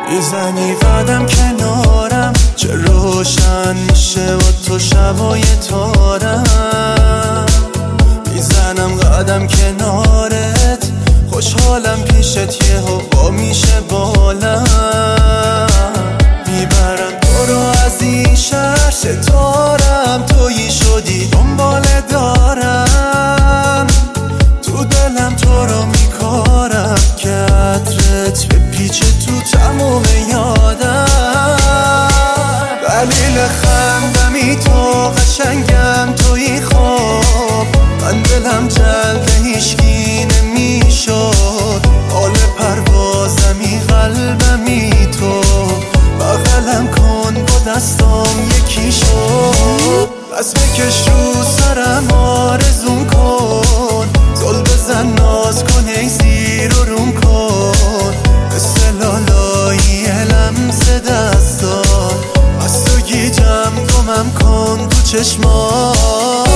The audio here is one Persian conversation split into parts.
میزنی قدم کنارم، چه روشن میشه با تو شبای تارم. میزنم قدم کنارت، خوشحالم پیشت، یه هوا میشه بالم. میبرم تو رو از این شهر، ستارم تویی شدی دنبال دارم. تو دلم تو رو میکارم که عطرت بپیچه تو تموم یادم. دلیل خندمی تو، قشنگم توی خواب. من دلم جلد هیچکی نمیشد، حال پروازمی قلبمی تو. بغلم کن با دستام یکی شد، بس بکش رو سرم آرزون کن. زل بزن ناز کن ای زیر و روم کن، مثل لالایی لمس دستان. بس تو گیجم گمم کن تو چشمان.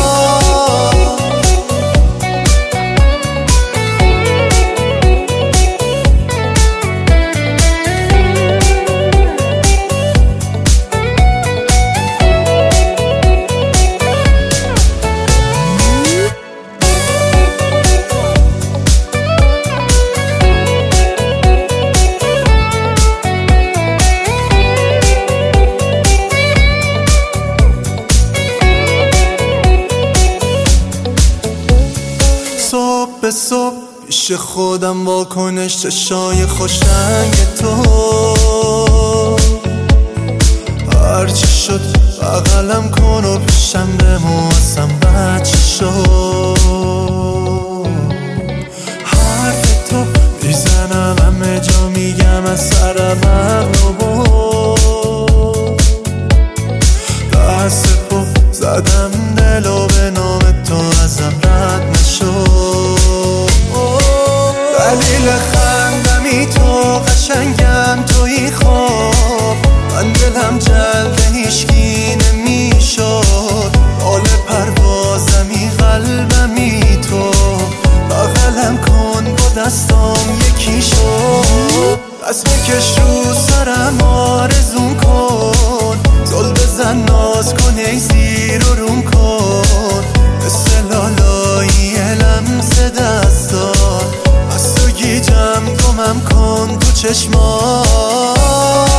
صبح به صبح پیش خودم واکنش چشای خوشرنگ تو. هرچی شد بغلم کن و پیشم بمون، اصلا بچه شد. حرف تو میزنم همه جا، میگم از سرم عقل بود. دست پا زدم دلو به نام تو، ازم رد نشد. دلیل خندمی تو، قشنگم توی خواب. من دلم جلد هیچکی نمیشد، حال پروازمی قلبمی تو. بغلم کن با دستام یکی شد، بس بکش رو سرم آرزون کن. زل بزن ناز کن ای زیر و روم کن، مثل لالایی لمس دستان. بس تو گیجم گمم کن تو چشمان.